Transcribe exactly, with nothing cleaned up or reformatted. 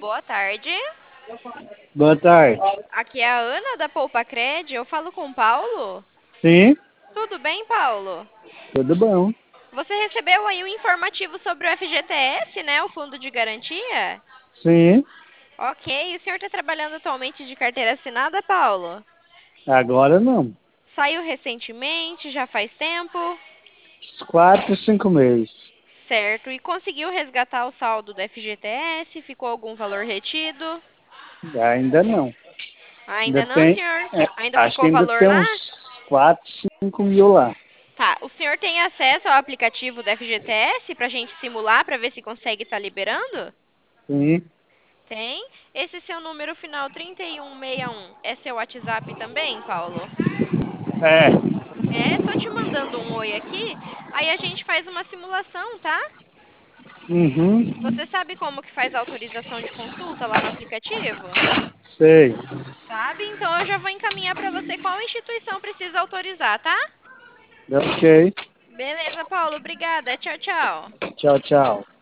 boa tarde. Boa tarde. Aqui é a Ana da Poupa Cred. Eu falo com o Paulo. Sim, Tudo bem, Paulo? tudo bom. Você recebeu aí um informativo sobre o F G T S, né? O Fundo de Garantia? Sim, Ok. E o senhor está trabalhando atualmente de carteira assinada, Paulo? agora não. Saiu recentemente? Já faz tempo? Uns quatro, cinco meses. Certo. E conseguiu resgatar o saldo do F G T S? Ficou algum valor retido? Ainda não. Ainda Ainda não, tem. senhor? é, Ainda acho que ficou ainda valor tem lá? uns quatro, cinco mil lá. Tá, o senhor tem acesso ao aplicativo do F G T S para a gente simular para ver se consegue estar liberando? Sim, Tem. Esse seu número final trinta e um sessenta e um é seu WhatsApp também, Paulo? é. É, tô te mandando um oi aqui, aí a gente faz uma simulação, tá? Uhum, Você sabe como que faz a autorização de consulta lá no aplicativo? sei. Sabe? Então eu já vou encaminhar para você qual instituição precisa autorizar, tá? Ok. Beleza, Paulo, obrigada. Tchau, tchau. Tchau, tchau.